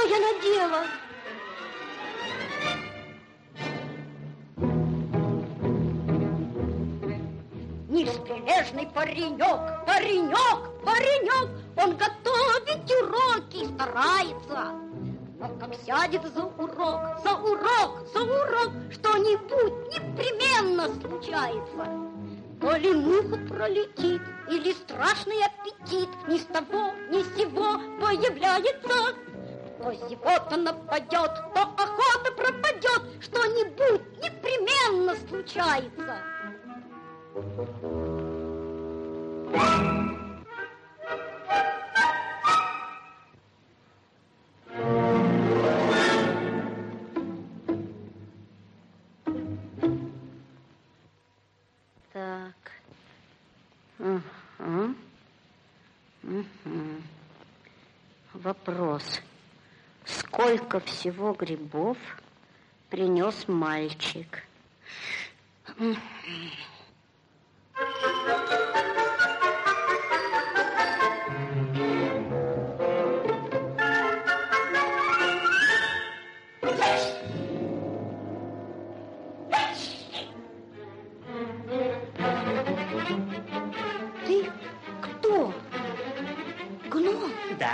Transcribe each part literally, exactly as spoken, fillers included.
я надела? Несприлежный паренек, паренек, паренек, он готовить уроки старается. Но как сядет за урок, за урок, за урок, что-нибудь непременно случается. То ли муха пролетит, или страшный аппетит ни с того, ни с сего появляется. То зевота нападет, то охота пропадет, что-нибудь непременно случается. Так. Угу. Угу. Вопрос. Сколько всего грибов принес мальчик? Угу. Ты кто? Гном? Да.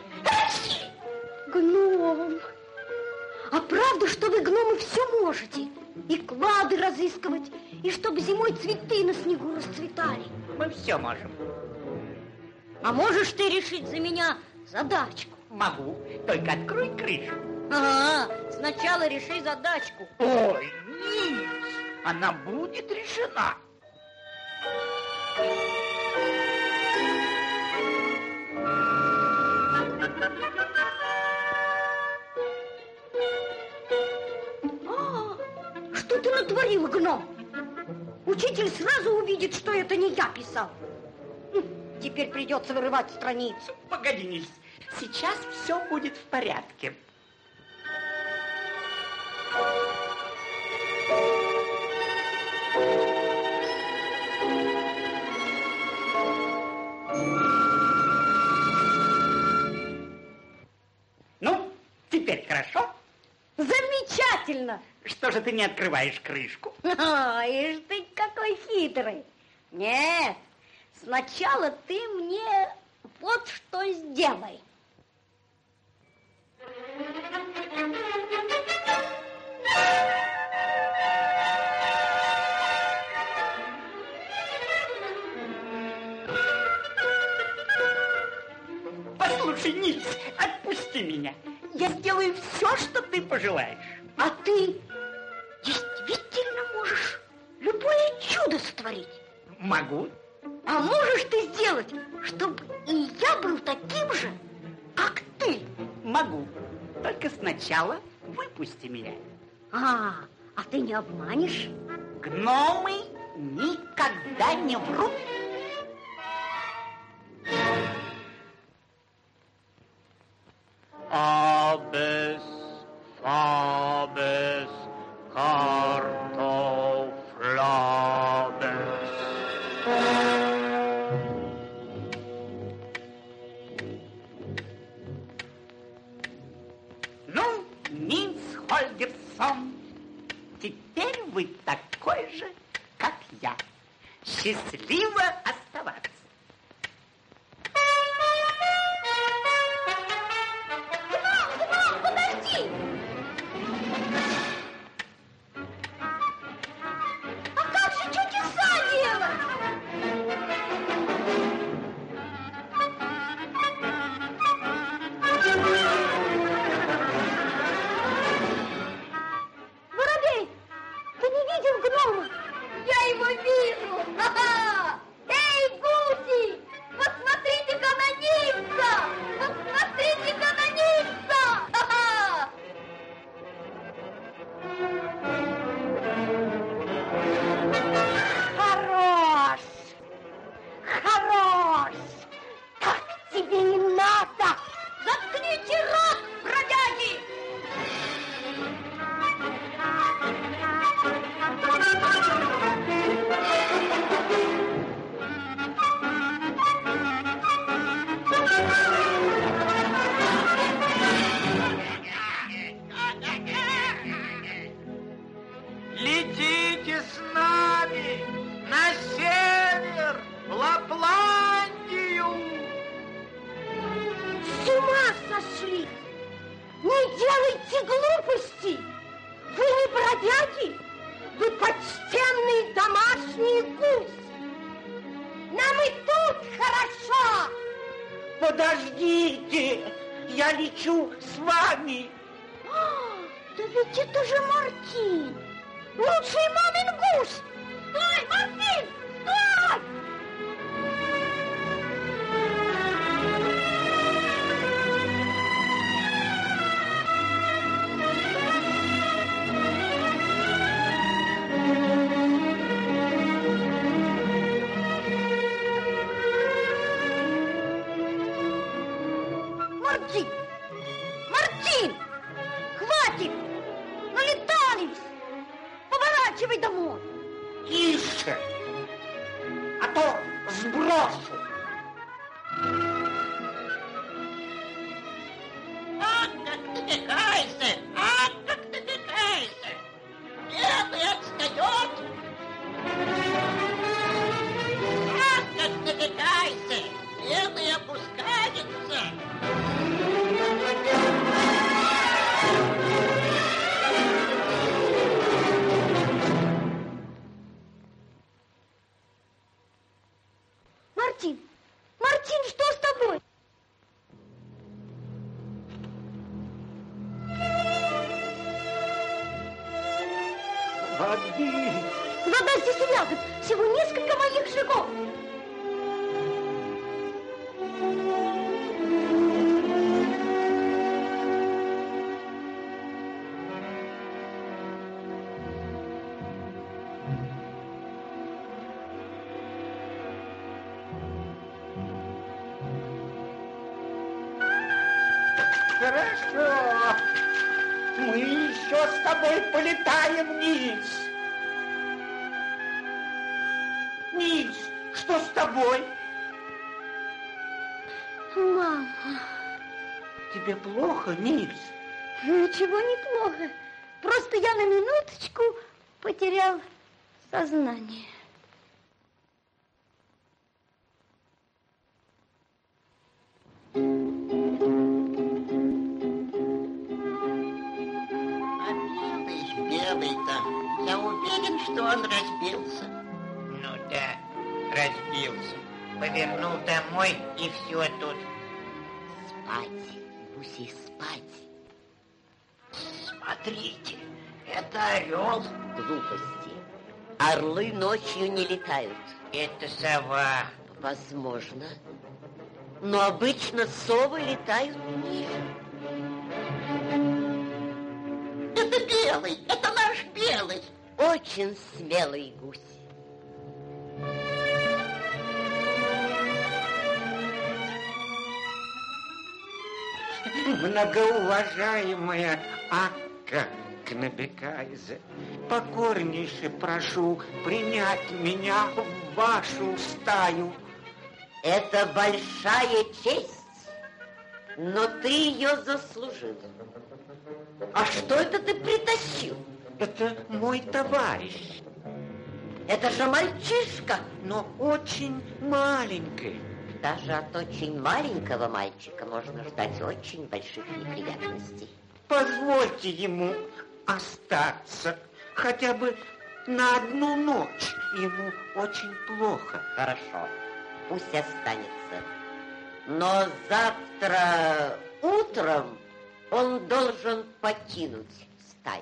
Гном. А правда, что вы, гномы, все можете? И клады разыскивать, и чтобы зимой цветы на снегу расцветали. Мы все можем. А можешь ты решить за меня задачку? Могу, только открой крышу. Ага, сначала реши задачку. Ой, нет, она будет решена. А, что ты натворил, гном? Учитель сразу увидит, что это не я писал. Теперь придется вырывать страницу. Погоди, Нильс, сейчас все будет в порядке. Ну, теперь хорошо? Замечательно! Что же ты не открываешь крышку? А, ишь ты какой хитрый. Нет, сначала ты мне вот что сделай. Послушай, Нильс, отпусти меня. Я сделаю все, что ты пожелаешь. А ты действительно можешь любое чудо сотворить? Могу. А можешь ты сделать, чтобы и я был таким же, как ты? Могу. Только сначала выпусти меня. А, а ты не обманешь? Гномы никогда не врут. Абес, фабес, картофлабес. Ну, Нильс Хольгерсон, теперь вы такой же, как я. Счастливо оставаться. Подожди! А как же чудеса делать? Воробей, ты не видел гнома? Я его вижу! Ха-ха! Эй! делайте глупости! Вы не бродяги, вы почтенный домашний гусь! Нам и тут хорошо! Подождите, я лечу с вами. А, да ведь это же Мартин, лучший мамин гусь! Стой, Мартин, стой! Мартин! Мартин! Хватит! Налетались! Поворачивай домой! Тише, а то сброшу. Ах, как ты пихаешься! Ах, как ты пихаешься! Белый отстает! Ах, как ты пихаешься! Белый опускается! Мартин! Мартин, что с тобой? Воды. Вода здесь рядом, всего несколько моих шагов. Хорошо. Мы еще с тобой полетаем вниз. Низ, что с тобой? Мама. Тебе плохо, Низ? Ничего не плохо. Просто я на минуточку потерял сознание. А белый, белый-то, я уверен, что он разбился. Ну да, разбился. Повернул домой, и все тут. Спать, Гуси, спать. Смотрите, это орел. Глупости. Орлы ночью не летают. Это сова. Возможно. Но обычно совы летают днем. Это белый, это наш белый. Очень смелый гусь. Многоуважаемая Акка Кнабекайзе, покорнейше прошу принять меня в вашу стаю. Это большая честь, но ты ее заслужил. А что это ты притащил? Это мой товарищ, Это же мальчишка. но очень маленький. Даже от очень маленького мальчика можно ждать очень больших неприятностей. Позвольте ему остаться хотя бы на одну ночь. Ему очень плохо. Хорошо, пусть останется. Но завтра утром он должен покинуть стаю.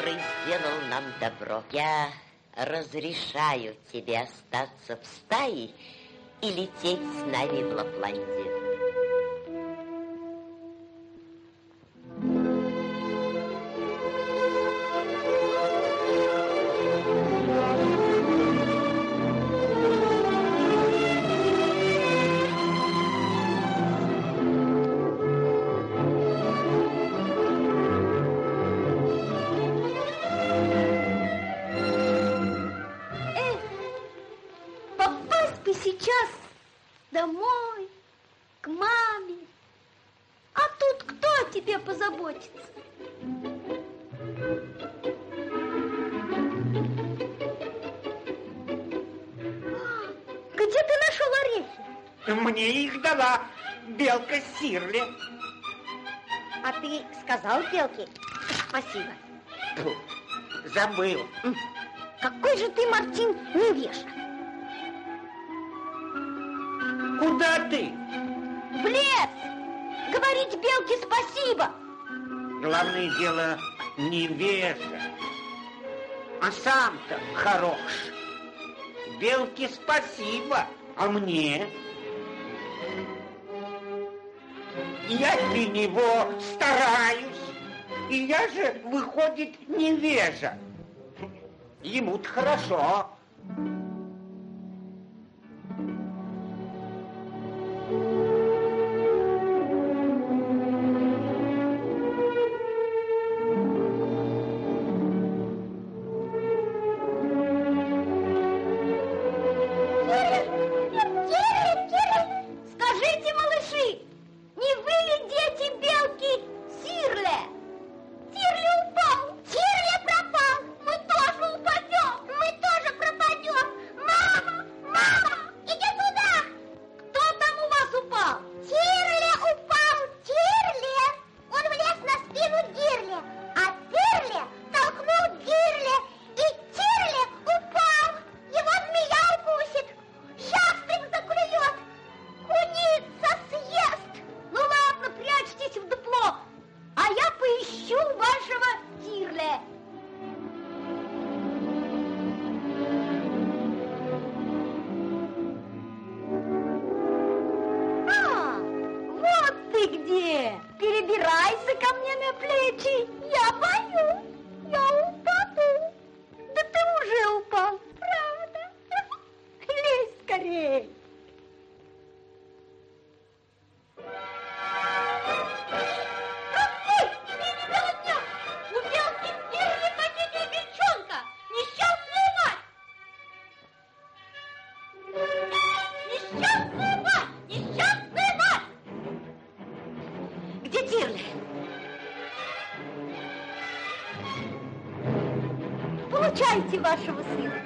который сделал нам добро. Я разрешаю тебе остаться в стае и лететь с нами в Лапландию. Сейчас домой, к маме. А тут кто о тебе позаботится? Где ты нашел орехи? Мне их дала белка Сирли. А ты сказал белке спасибо? Фу, забыл. Какой же ты, Мартин, невежа. Куда ты? В лес! Говорить белке спасибо! Главное дело невежа. А сам-то хорош. Белке спасибо, а мне? Я для него стараюсь. И я же, выходит, невежа. Ему-то хорошо. Перебирайся ко мне на плечи, я боюсь, я упаду. Да ты уже упал, правда? Лезь скорей. Какой? Ты не меня! У белки Сирли погибла девчонка, несчастная мать! Несчастная мать! Несчастная мать! Где Тирли? Получайте вашего сына.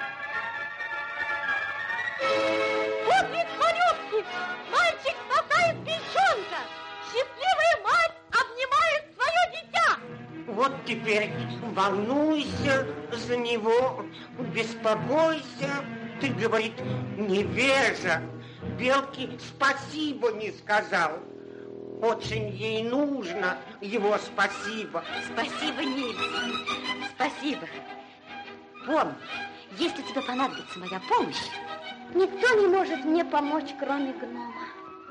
Вот ведь малютки! Мальчик спасает девчонка! Счастливая мать обнимает свое дитя! Вот теперь волнуйся за него, беспокойся. Ты, говорит, невежа. Белке спасибо не сказал. Очень ей нужно его спасибо. Спасибо, Нильс. Спасибо. Помни, если тебе понадобится моя помощь, никто не может мне помочь, кроме гнома.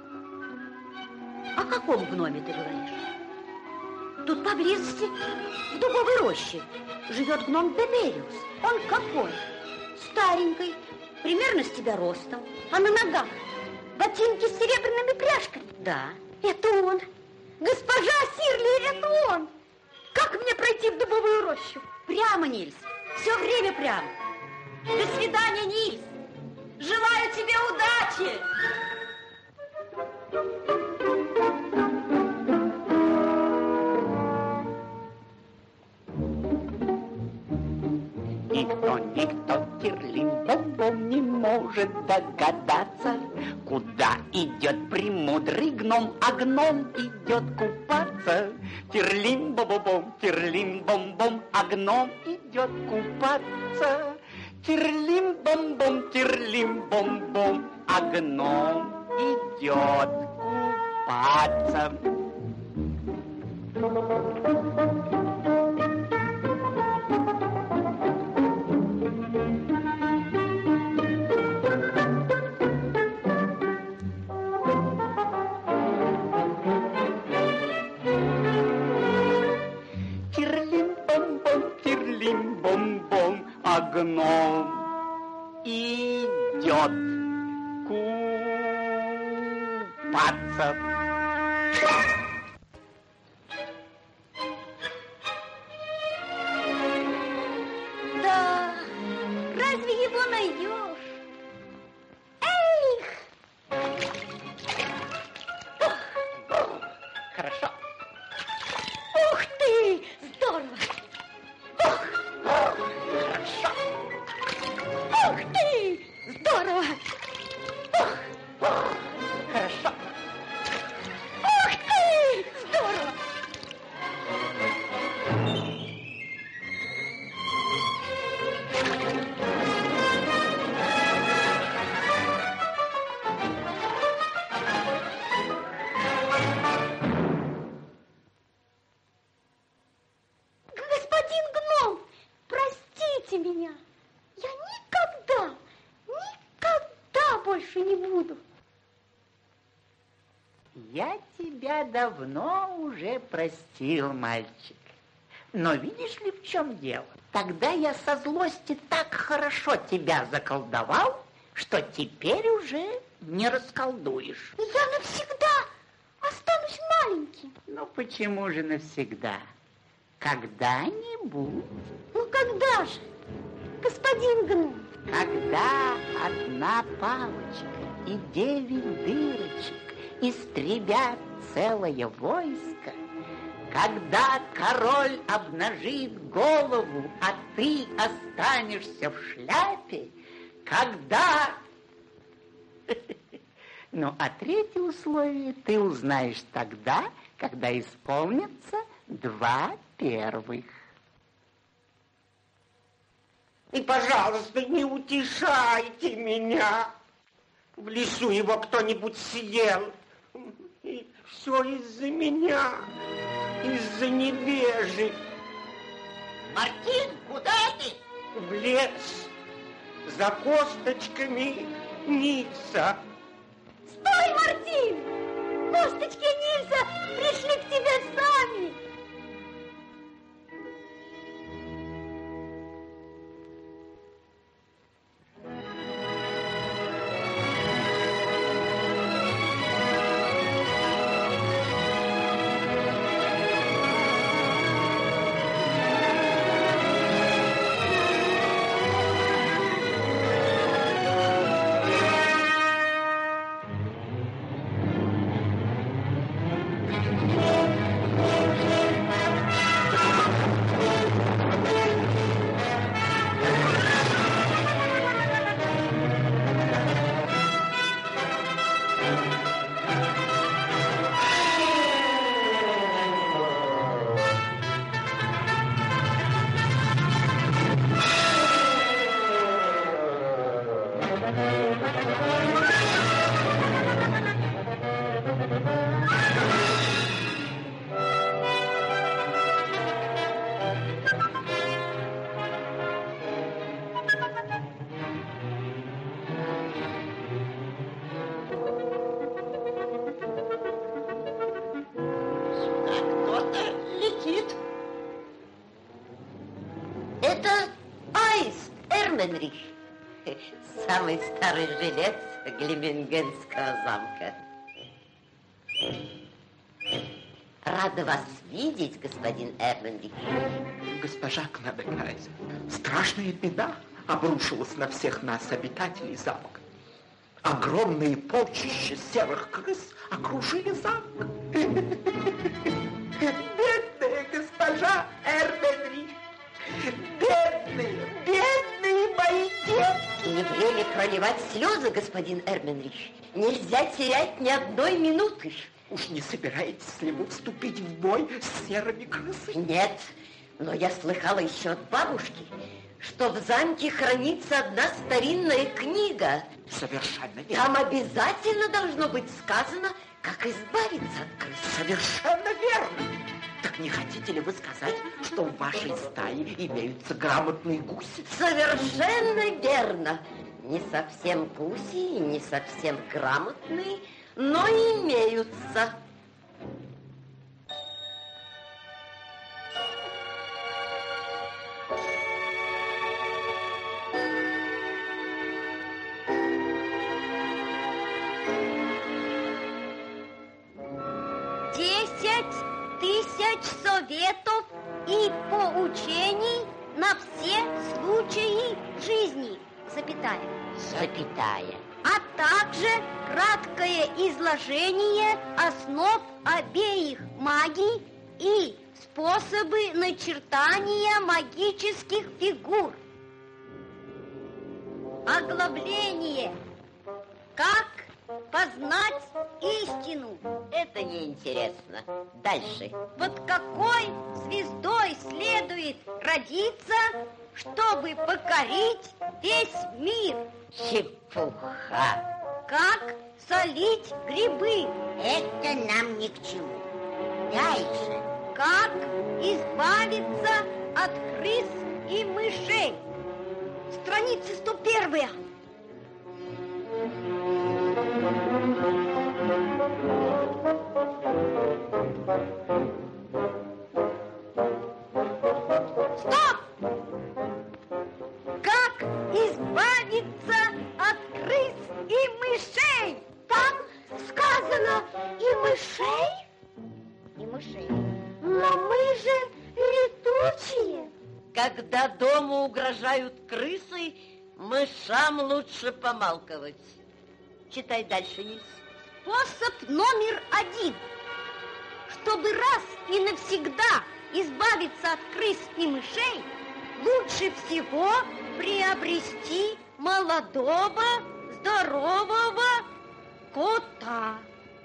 О каком гноме ты говоришь? Тут поблизости, в дубовой роще, живет гном Дебериус. Он какой? Старенький, примерно с тебя ростом, а на ногах ботинки с серебряными пряжками. Да. Это он. Госпожа Сирли, это он. Как мне пройти в дубовую рощу? Прямо, Нильс. Все время прямо. До свидания, Нильс. Желаю тебе удачи. Никто, никто, Тирлим-бом-бом не может догадаться, куда идет премудрый гном, а гном идет купаться. Тирлим-бом-бом, Тирлим-бом-бом, а гном идет купаться. Тирлим-бом-бом, Тирлим-бом-бом, а гном идет купаться. Тирлим-бом-бом, тирлим-бом-бом, а гном идет купаться. Да, разве его найдешь? Эх! Хорошо. Ух ты! Здорово! Ух! Хорошо. Ух ты! Здорово! Ух! Хорошо. Ух ты! Здорово! Господин гном, простите меня. Я никогда, никогда больше не буду. Я тебя давно уже простил, мальчик. Но видишь ли, в чем дело? Тогда я со злости так хорошо тебя заколдовал, что теперь уже не расколдуешь. Я навсегда останусь маленьким. Ну почему же навсегда? Когда-нибудь, Ну когда же, господин гном? когда одна палочка и девять дырочек истребят целое войско, когда король обнажит голову, а ты останешься в шляпе, когда... Ну, а третье условие ты узнаешь тогда, когда исполнится два первых. И, пожалуйста, не утешайте меня. В лесу его кто-нибудь съел. И все из-за меня, из-за невежи. Мартин, куда ты? В лес за косточками Нильса. Стой, Мартин! Косточки Нильса пришли к тебе сами. Это аист Эрменрих, самый старый жилец Глимингенского замка. Рада вас видеть, господин Эрменрих. Госпожа Кнабекайзер, страшная беда обрушилась на всех нас, обитателей замка. Огромные полчища серых крыс окружили замок. Бедная госпожа Эрменрих! Бедные, бедные мои детки! Не время проливать слезы, господин Эрменрих. Нельзя терять ни одной минуты. Уж не собираетесь ли вы вступить в бой с серыми крысами? Нет, но я слыхала еще от бабушки, что в замке хранится одна старинная книга. Совершенно верно. Там обязательно должно быть сказано, как избавиться от крыс. Совершенно верно. Так не хотите ли вы сказать, что в вашей стае имеются грамотные гуси? Совершенно верно. Не совсем гуси и не совсем грамотные, но имеются. советов и поучений на все случаи жизни, запятая. Запятая. А также краткое изложение основ обеих магий и способы начертания магических фигур. Оглавление. Как познать истину? Это неинтересно. Дальше. Под какой звездой следует родиться, чтобы покорить весь мир? Чепуха. Как солить грибы? Это нам ни к чему. Дальше. Как избавиться от крыс и мышей? Страница сто первая. Стоп! Как избавиться от крыс и мышей? Там сказано и мышей? И мышей. Но мы же летучие. Когда дому угрожают крысы, мышам лучше помалковать. Читай дальше, Нильс. Способ номер один. Чтобы раз и навсегда избавиться от крыс и мышей, лучше всего приобрести молодого, здорового кота.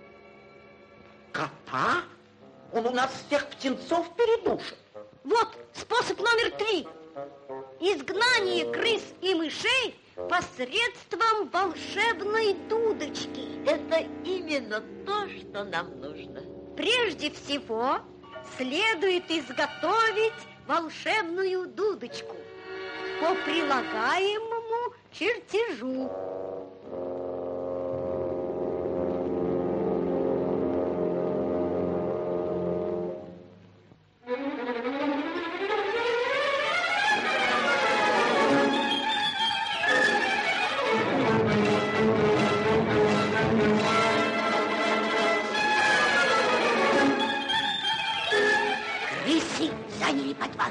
Кота? Он у нас всех птенцов передушит. Вот способ номер три. Изгнание крыс и мышей посредством волшебной дудочки. Это именно то, что нам нужно. Прежде всего, следует изготовить волшебную дудочку по прилагаемому чертежу. Крысы заняли подвал.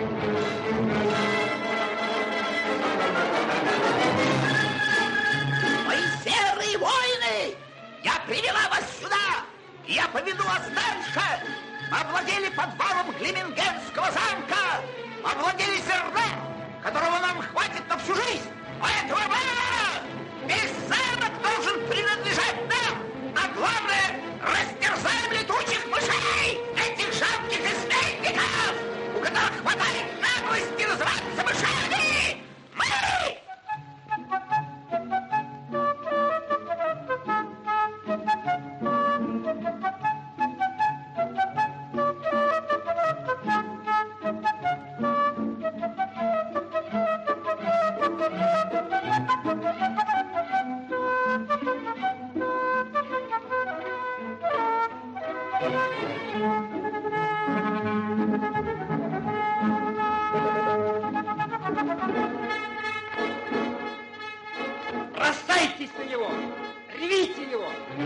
Мои серые воины! Я привела вас сюда! И я поведу вас дальше! Мы овладели подвалом Глимингенского замка! Мы овладели зерном, которого нам хватит на всю жизнь! Поэтому мы! Весь замок должен принадлежать нам! А главное, растерзаем летучих мышей! Этих жалких изменников! У которых хватает наглости называться мышами! Мы! Бросайтесь на него! Рвите его!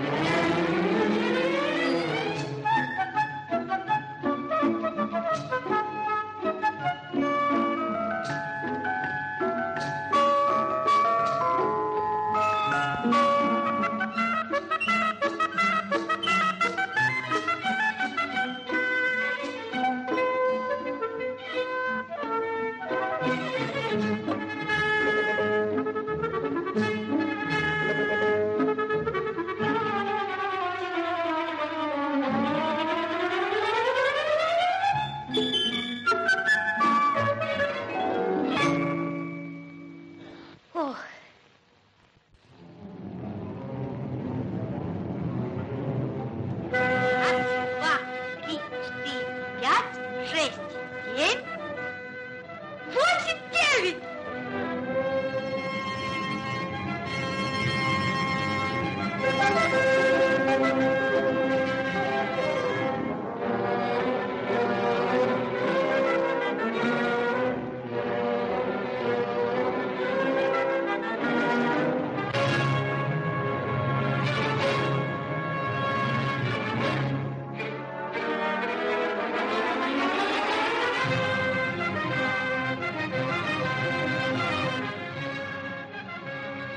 Ох. Раз, два, три, четыре, пять, шесть, семь, восемь, девять.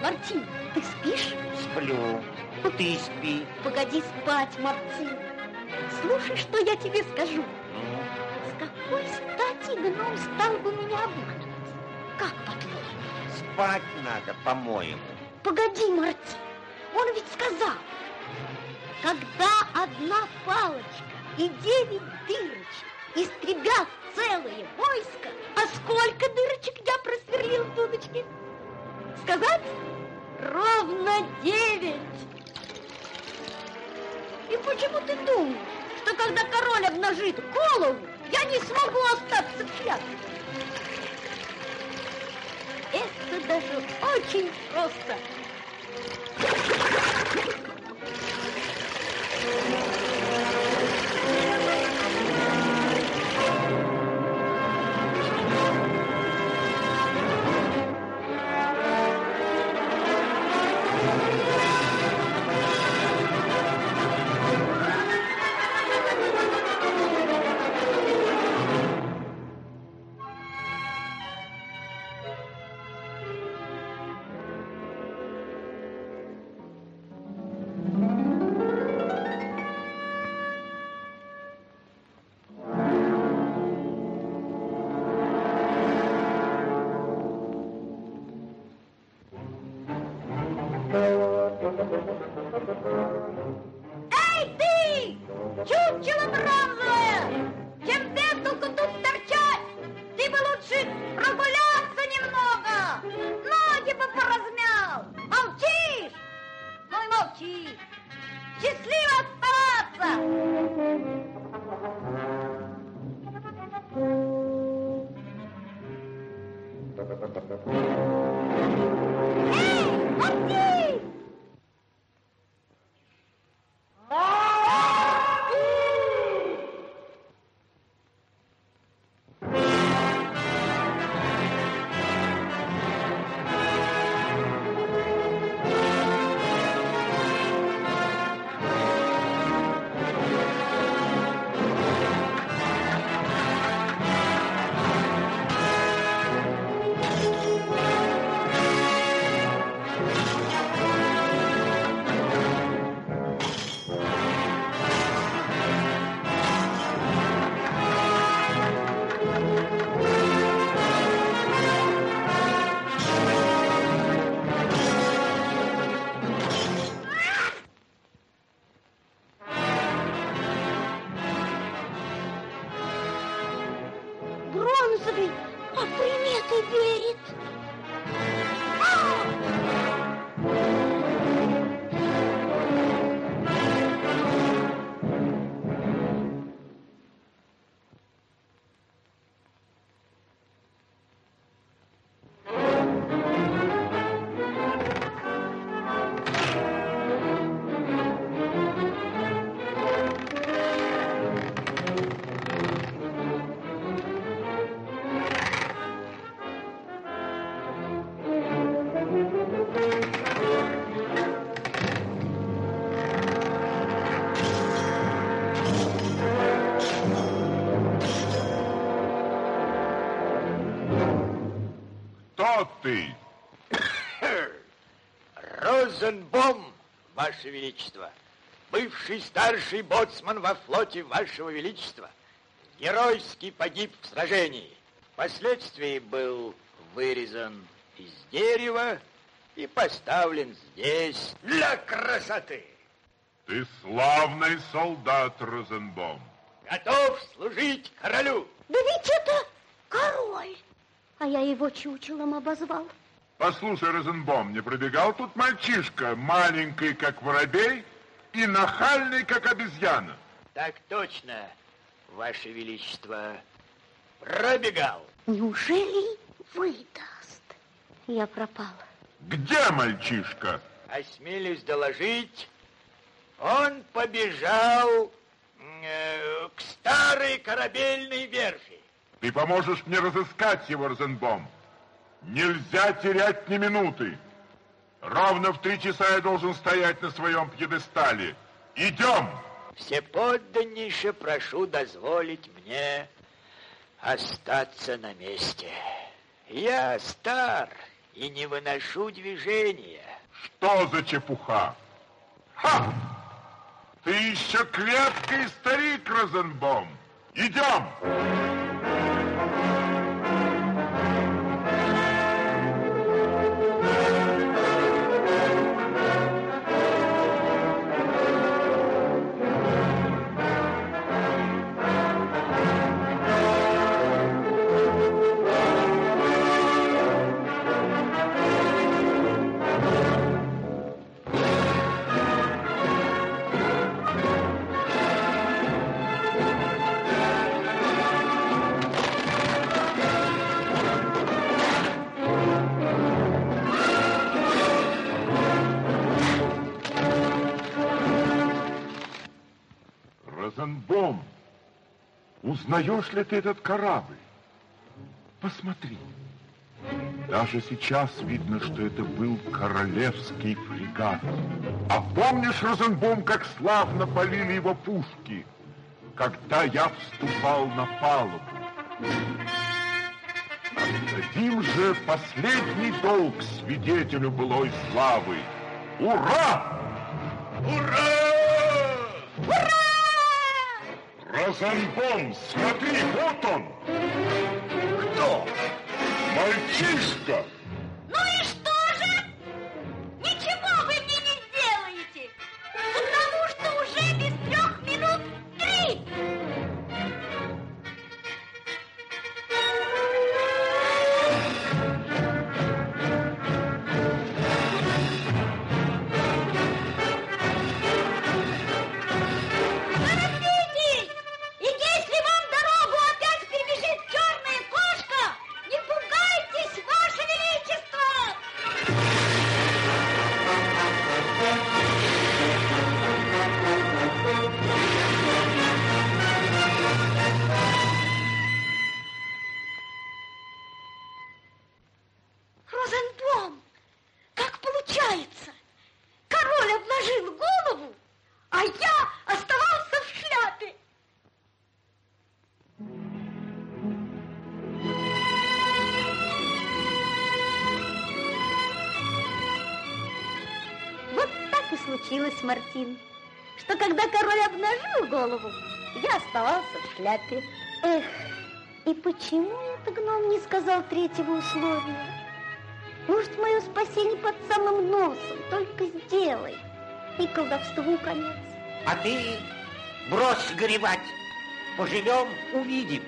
Мартин, ты спишь? Сплю. Ты спи. Погоди спать, Мартин. Слушай, что я тебе скажу. С какой стати гном стал бы меня обманывать? Как, по-твоему? Спать надо, по-моему. Погоди, Мартин. Он ведь сказал, когда одна палочка и девять дырочек истребят целое войско, а сколько дырочек я просверлил в дудочке? Сказать? Ровно девять. И почему ты думаешь, что когда король обнажит голову, я не смогу остаться в шляпе? Это даже очень просто. Эй, ты! Чучело бронзовое! Чем без толку тут торчать? Ты бы лучше прогуляться немного! Ноги бы поразмял! Молчишь? Ну и молчи! Счастливо оставаться! Эй, Мартин! Бронзовый, а приметы верит. Кто ты? Розенбом, Ваше Величество, бывший старший боцман во флоте Вашего Величества, геройски погиб в сражении. Впоследствии был вырезан из дерева и поставлен здесь для красоты. Ты славный солдат, Розенбом. Готов служить королю. Да ведь это король, а я его чучелом обозвал. Послушай, Розенбом, не пробегал тут мальчишка, маленький, как воробей, и нахальный, как обезьяна? Так точно, Ваше Величество, пробегал. Неужели выдаст? Я пропал. Где мальчишка? Осмелюсь доложить, он побежал э, к старой корабельной верфи. Ты поможешь мне разыскать его, Розенбом. Нельзя терять ни минуты. Ровно в три часа я должен стоять на своем пьедестале. Идем! Всеподданнейше прошу дозволить мне остаться на месте. Я стар и не выношу движения. Что за чепуха? Ха! Ты еще крепкий старик, Розенбом. Идем! Розенбом, узнаешь ли ты этот корабль? Посмотри. Даже сейчас видно, что это был королевский фрегат. А помнишь, Розенбом, как славно полили его пушки, когда я вступал на палубу? Отдадим же последний долг свидетелю былой славы. Ура! Ура! Ура! Розенбом, смотри, вот он! Кто? Мальчишка! Ну и что же? Ничего вы мне не сделаете, потому что уже без трех минут три. Торопитесь! И если вам дорогу опять перебежит черная кошка, не пугайтесь, Ваше Величество! Розенбом, как получается? Король обнажил голову, а я оставался в шляпе. Вот так и случилось, Мартин, что когда король обнажил голову, я оставался в шляпе. Эх, и почему этот гном не сказал третьего условия? Может, мое спасение под самым носом, только сделай, и колдовству конец. А ты брось горевать. Поживем, увидим.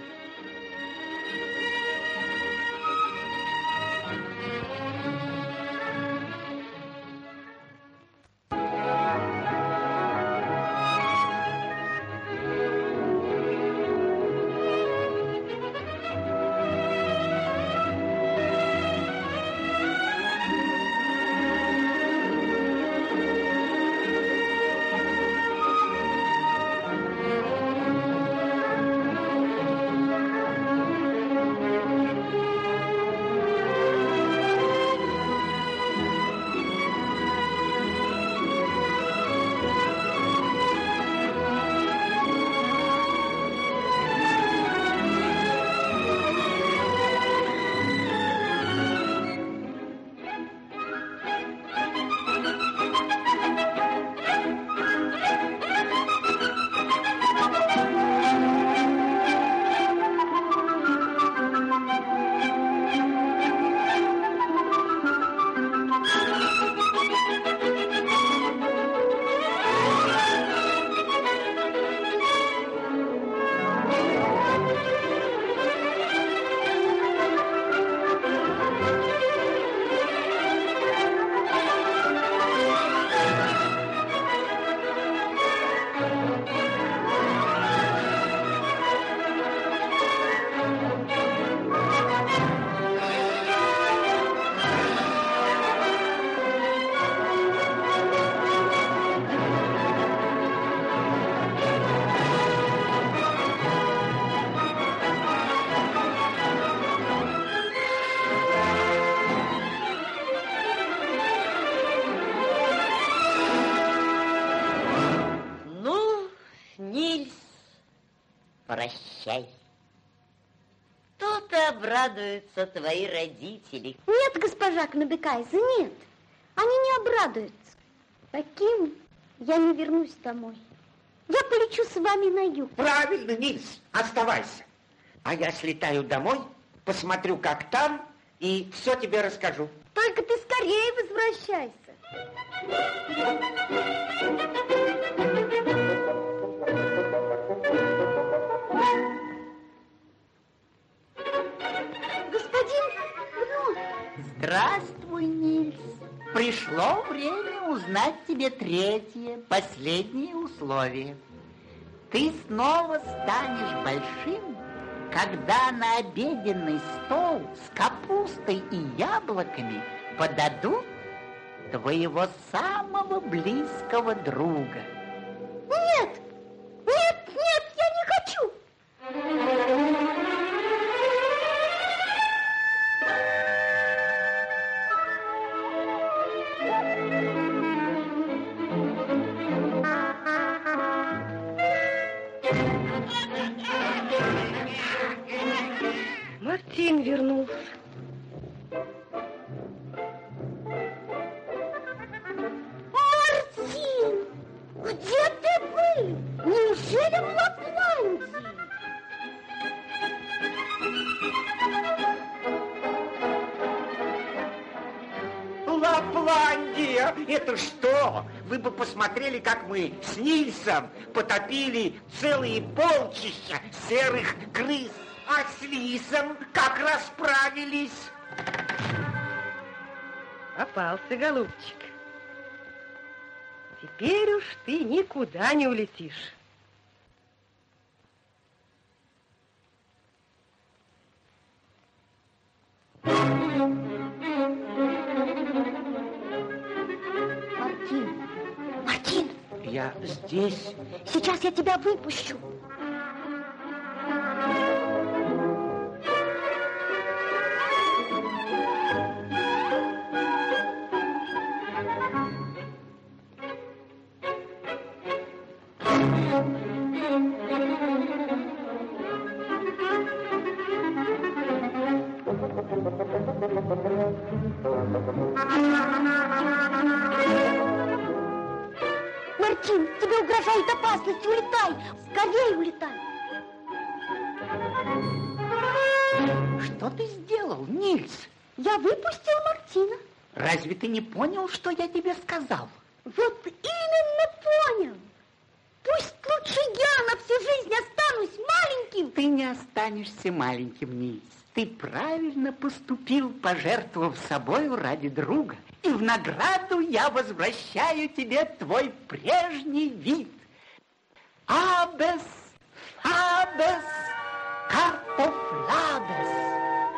обрадуются твои родители. Нет, госпожа Кнобекайза, нет. Они не обрадуются. Таким я не вернусь домой. Я полечу с вами на юг. Правильно, Нильс, оставайся. А я слетаю домой, посмотрю, как там, и все тебе расскажу. Только ты скорее возвращайся. Господин Гном. Здравствуй, Нильс. Пришло время узнать тебе третье, последнее условие. Ты снова станешь большим, когда на обеденный стол с капустой и яблоками подадут твоего самого близкого друга. Нет, нет, нет, я не хочу. Мартин вернулся. Мартин, где ты был? Неужели в Лапландии? Лапландия! Это что? Вы бы посмотрели, как мы с Нильсом потопили целые полчища серых крыс. А с Лисом как расправились? Попался, голубчик. Теперь уж ты никуда не улетишь. Мартин, Мартин. Я здесь. Сейчас я тебя выпущу. Мартин, тебе угрожает опасность. Улетай. Скорее улетай. Что ты сделал, Нильс? Я выпустил Мартина. Разве ты не понял, что я тебе сказал? Вот именно понял. Пусть лучше я на всю жизнь останусь маленьким. Ты не останешься маленьким, Нильс. Ты правильно поступил, пожертвовав собою ради друга. И в награду я возвращаю тебе твой прежний вид. Абес, абес, картофлабес.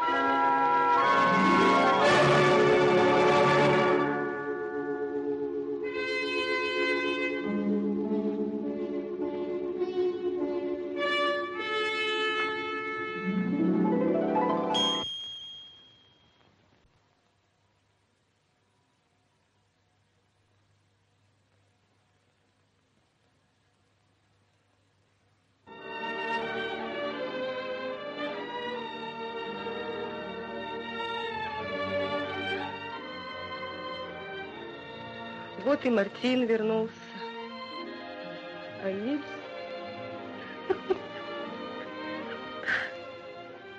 Вот и Мартин вернулся. А Нильс...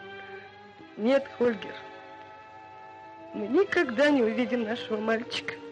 Нет, Хольгер, мы никогда не увидим нашего мальчика.